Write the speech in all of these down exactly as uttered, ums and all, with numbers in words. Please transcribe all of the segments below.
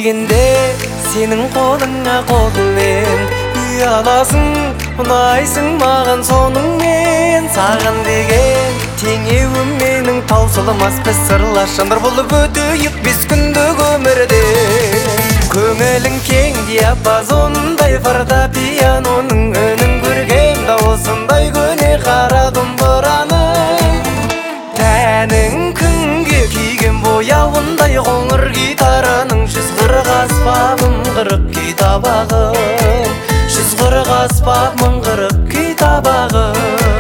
келгенде сенің қолыңа қолыңмен ұяласың, ұнайсың маған соныңмен. Саған деген теңеуім менің таусылмас біз сырлас жандар болып өтейік бес күндік өмірде. Көңілің кең диапазондай фортепианоның үнін көргем дауысындай көне қара домбыраның. Тәнің күнге күйген бояуындай қоңыр гитараның жүз қырық аспабым қырық күй табағым, жүз қырық аспабым қырық күй табағым.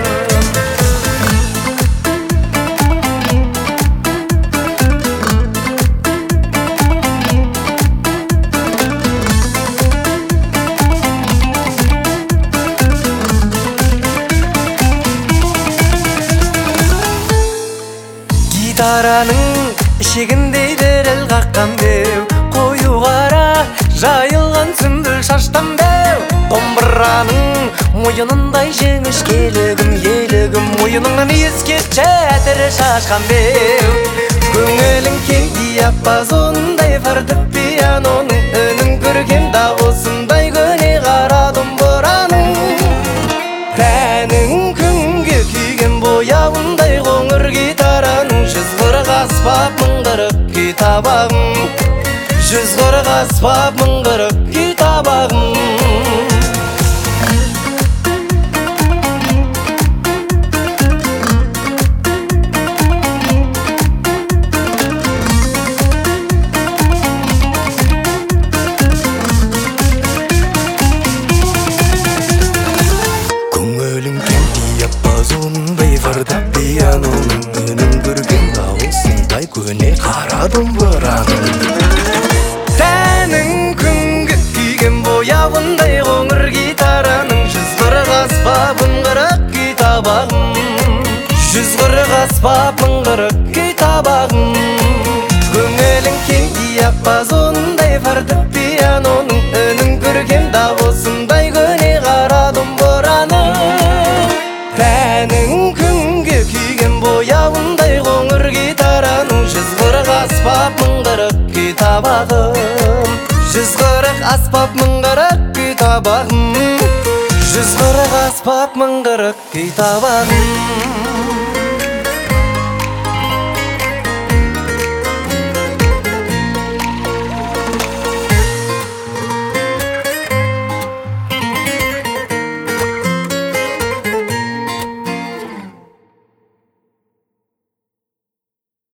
Гитараның ішегіндей діріл қаққан беу, қою қара жайылған сүмбіл шаштан беу. Домбыраның мойынындай жеңіш келігім, елігім мойыныңнан ескетші әтірі шашқан беу. Көңілің кең диапазондай фортепианоның үнін көрген дауысындай көне қара домбыраның. Тәнің күнге күйген бояуындай қоңыр гитараның жүз қырық аспабым қырық күй табағым, жүз қырық аспабым қырық күй табағым. Фортепианоның үнін көрген дауысындай көне қара домбыраның. Тәнің күнге күйген бояуындай қоңыр гитараның жүз қырық аспабым қырық күй табағым, жүз қырық аспабым қырық күй табағым. Көңілің кең диапазондай фортепианоның үнін көрген дауысындай көне қара домбыраның. Тәнің күнге күйген бояуындай қоңыр гитараның жүз қырық аспабым қырық күй табағым, жүз қырық аспабым қырық күй табағым, жүз қырық аспабым қырық күй табағым.